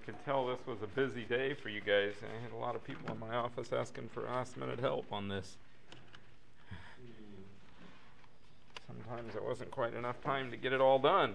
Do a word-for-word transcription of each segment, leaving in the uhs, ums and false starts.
could tell this was a busy day for you guys. I had a lot of people in my office asking for last minute help on this. Sometimes it wasn't quite enough time to get it all done.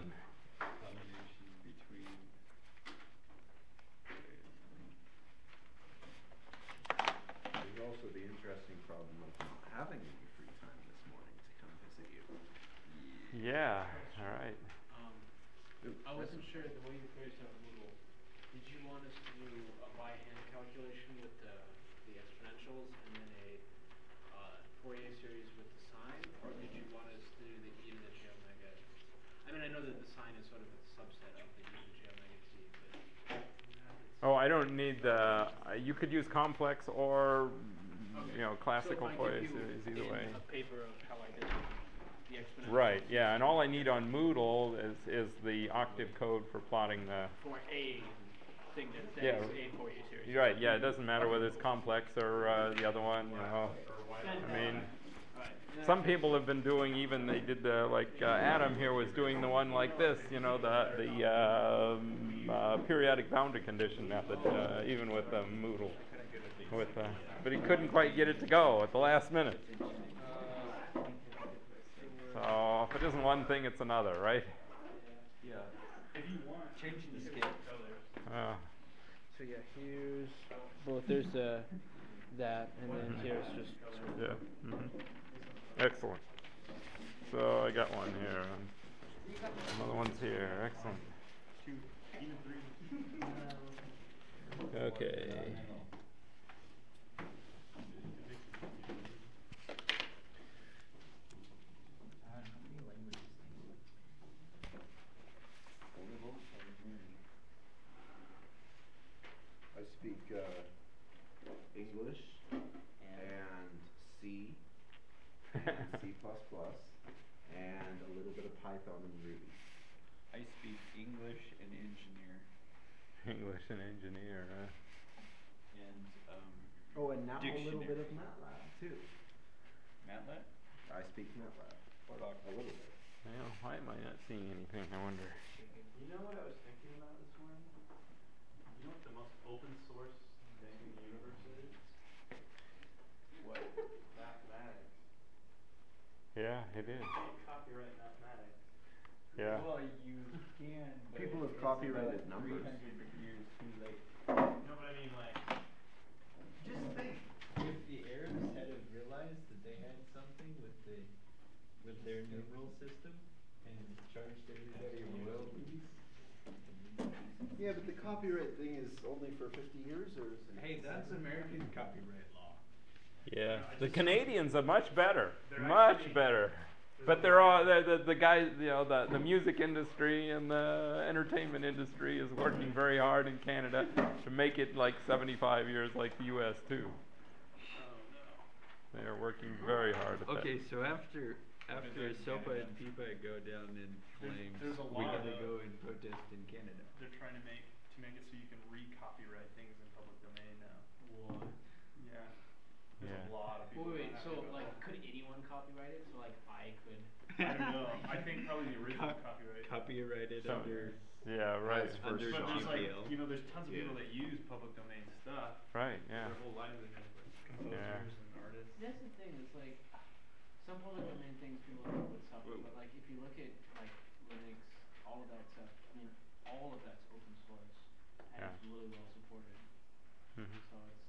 There's also the interesting problem of not having any free time this morning to come visit you. Yeah, all right. Um, I wasn't sure the way you phrased out Moodle. Did you want us to do a by hand calculation with the the exponentials and then a uh, Fourier series with the sine, or did you want us to do the e to the j omega? I mean, I know that the sine is sort of a subset of the e to the j omega t, but. Oh, I don't need the. Uh, you could use complex or Okay. you know classical so Fourier series either way. A paper of how I did the exponential. Right. Yeah, and all I need on Moodle is is the octave code for plotting the. For a thing that, that Yeah. is a Fourier series. You're right. Yeah, it doesn't matter whether it's complex or uh, the other one. You know. I mean. Some people have been doing even they did the like uh, Adam here was doing the one like this, you know, the the um, uh, periodic boundary condition method, uh, even with uh, Moodle, with uh, but he couldn't quite get it to go at the last minute. So if it isn't one thing, it's another, right? Yeah. If you want, changing the scale. Uh, So yeah, here's both. There's uh, that, and then here's just. yeah. Mm-hmm. Excellent. So I got one here. Another one's here. Excellent. Okay. I speak uh, English and C and C plus plus and a little bit of Python and Ruby. I speak English and engineer. English and engineer. Huh? And um, Oh, and now dictionary. a little bit of MATLAB too. MATLAB? I speak MATLAB. Or a little bit. Well, why am I not seeing anything? I wonder. You know what I was thinking about this morning? You know what the most open source thing in the universe is? What? Mathematics. Yeah, it is. You can't copyright mathematics. Yeah. Well, you can, but People have it's copyrighted about numbers. three hundred years too late. No, but I mean like, just think. If the Arabs had have realized that they had something with the with their numeral system and charged everybody royalties. Yeah, but the copyright thing is only for fifty years, or is it? Hey, that's American copyright law. Yeah. I The just- Canadians are much better. They're Much actually- better. there's But a they're lot- all the, the the guys, you know, the the music industry and the entertainment industry is working very hard in Canada to make it like seventy-five years like the U S too. They are working very hard at that. Okay, so after after in SOPA Canada? and PIPA go down in There's- flames, there's a we lot gotta of- go and protest in Canada. They're trying to make to make it so you can re-copyright things in public domain now. What? Yeah. There's Yeah. a lot of people. Wait, wait, that so have to go. like, could anyone copyright it? So like, I could. I don't know. I think probably the original Co- copyright. Copyrighted So- under. Yeah, right. As Under first But there's like, G P L. you know, there's tons of Yeah. people that use public domain stuff. Right, yeah. Their whole livelihood, like composers Yeah. and artists. That's the thing. It's like some public domain things people come up with stuff, Whoa. but like if you look at like Linux, all of that stuff. I mean, all of that's open source and Yeah. it's really well supported. Mhm. So it's.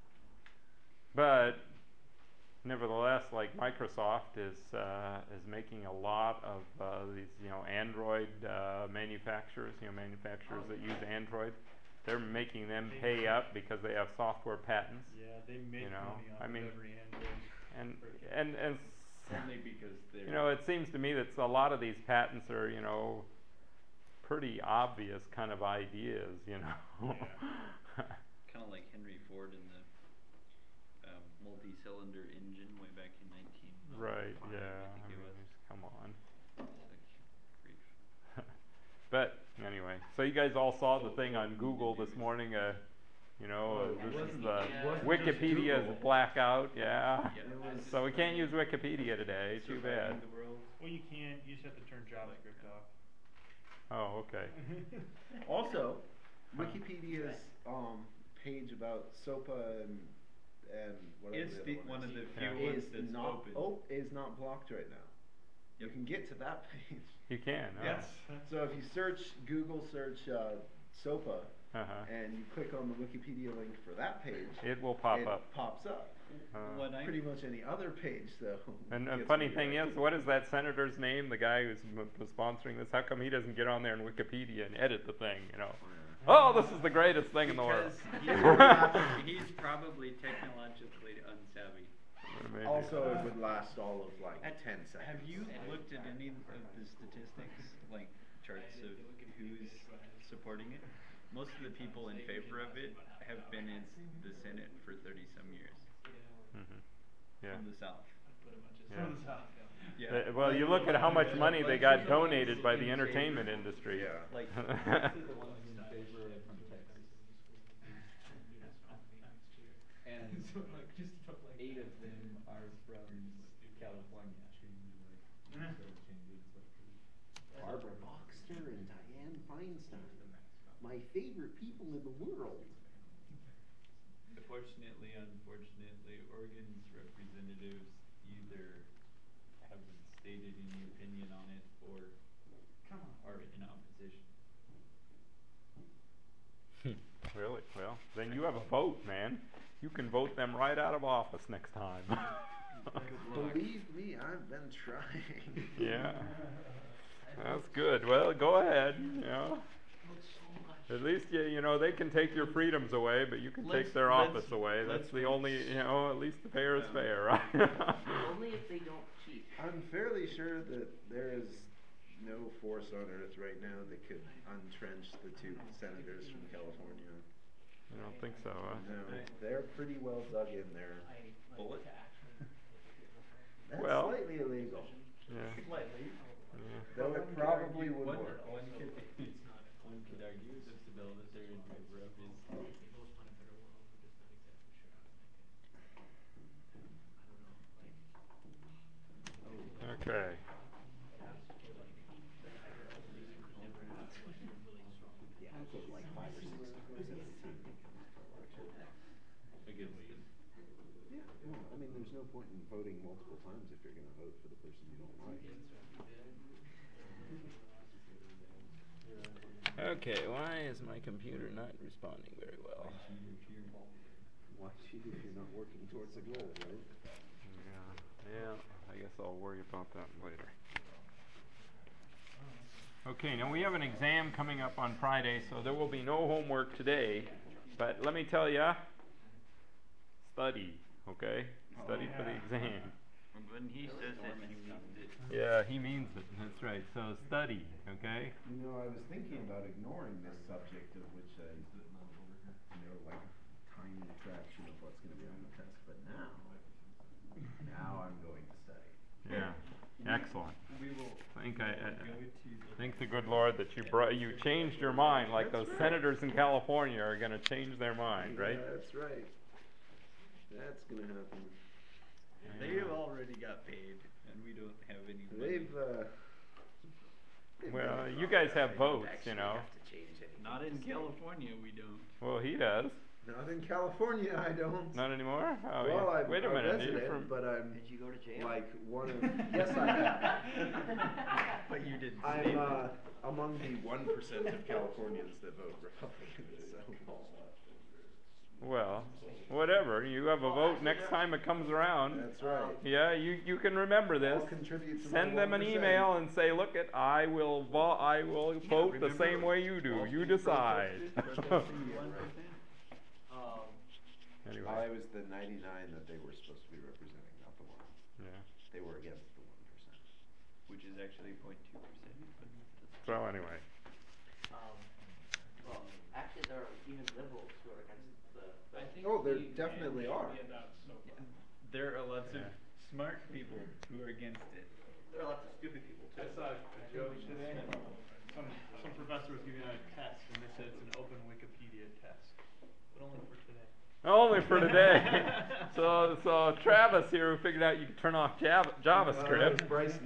But nevertheless, like Microsoft is uh, is making a lot of uh, these, you know, Android uh, manufacturers, you know, manufacturers that use Android. They're making them pay up because they have software patents. Yeah, they make You know, money off I of mean, every Android. And and and s- Only because they're. you know, it seems to me that a lot of these patents are, you know, pretty obvious kind of ideas, you know. Kind of like Henry Ford and the um, multi-cylinder engine way back in nineteen. Right, I yeah. think I it mean, was. just come on. It's like, grief. But anyway, so you guys all saw the thing on Google this morning. Uh, you know, uh, this is Wasn't- the it wasn't Wikipedia's just Google. blackout. Yeah. Yeah, It was- So we can't use Wikipedia today. Too bad. Surviving the world. Well, you can. You just have to turn JavaScript off. Oh, okay. Also, Wikipedia's um page about SOPA and and whatever It's the the, other one of the Yeah. few ones is that's not open. oh, is not blocked right now. You Yep. can get to that page. You can. Oh. Yes. So if you search Google search uh, SOPA Uh-huh. and you click on the Wikipedia link for that page, It will pop it up. pops up. Uh, What I Pretty much any other page though. and the gets funny thing is, redirected. what is that senator's name? The guy who's m- was sponsoring this. How come he doesn't get on there in Wikipedia and edit the thing? You know. Oh, this is the greatest thing in the world. Because he's, he's probably technologically unsavvy. Maybe. Also, it would last all of like Have- ten seconds. Have you looked at any of the statistics, like charts of who's supporting it? Most of the people in favor of it have been in the Senate for thirty some years Mhm. Yeah. from the South. Yeah. Yeah. Uh, well, you look at how much money they got donated by the entertainment industry. Yeah. Like, This is the ones in favor of from Texas. And eight of them are from California. Barbara Boxer and Dianne Feinstein, my favorite people in the world. Fortunately, unfortunately, Oregon's representatives either haven't stated any opinion on it or are in opposition. Really? Well, then you have a vote, man. You can vote them right out of office next time. Believe me, I've been trying. Yeah. That's good. Well, go ahead. You know. At least you you know they can take your freedoms away, but you can Let's- take their let's- office away. That's let's the vote. only you know. At least the fair is Yeah. fair, right? Only if they don't cheat. I'm fairly sure that there is no force on earth right now that could untrench the two senators from California. I don't think so. Huh? No, they're pretty well dug in there. Bullet? That's Well- slightly illegal. Yeah. Slightly. Yeah. Though it probably would One, work. one could, one could argue that the bill that they're in favor of is Okay. Yeah, I put like five or six percent. against it. Yeah, well, I mean, there's no point in voting multiple times if you're gonna vote for the person you don't like. Okay. Why is my computer not responding very well? Why cheat if you're not working towards a goal, right? Yeah. Yeah. I guess I'll worry about that later. Okay, now we have an exam coming up on Friday, so there will be no homework today. But let me tell ya, study, okay? Study for the exam. When he says it, he means it. Yeah, he means it. That's right. So study, okay? You know, I was thinking about ignoring this subject of which I know like a tiny fraction of what's gonna be on the test, but now, now I'm going to study. Yeah. Excellent. We will Think I, I go to the. thank the good Lord that you brought you changed your mind, like those senators in California are going to change their mind, right? Yeah, that's right. That's gonna happen. They already got paid, and we don't have any money. They've, uh. they've Well, done it you all guys right. have They don't votes, you actually know. have to change anything. Not in California, we don't. Well, he does. Not in California, I don't. Not anymore. Oh, Well, yeah. I'm Wait a a minute. resident, You're from. but I'm Did you go to jail? like one of, yes I have. But you didn't. I'm, uh, among the one percent of Californians that vote Republican, so. Well, whatever. You have a vote next time it comes around. That's right. Yeah, you you can remember this. I'll contribute to my Send them an one percent. email and say, look it, I will vo- I will vote the remember same way you do. Wall You Street decide. protested, protesting the One right. percent? Um, I Anyway. was the ninety-nine that they were supposed to be representing, not the one. Yeah. They were against the one percent. Which is actually point two percent. So anyway. Um, well, actually, there are even liberals who are against the. I think Oh, there the definitely ban are. should be about SOPA. There are lots of Yeah. smart people who are against it. There are lots of stupid people too. I saw a joke today. Some some professor was giving out a test, and they said it's an open Wikipedia test, but only for today. Only for today. so so Travis here who figured out you could turn off Java, JavaScript. Uh, Bryce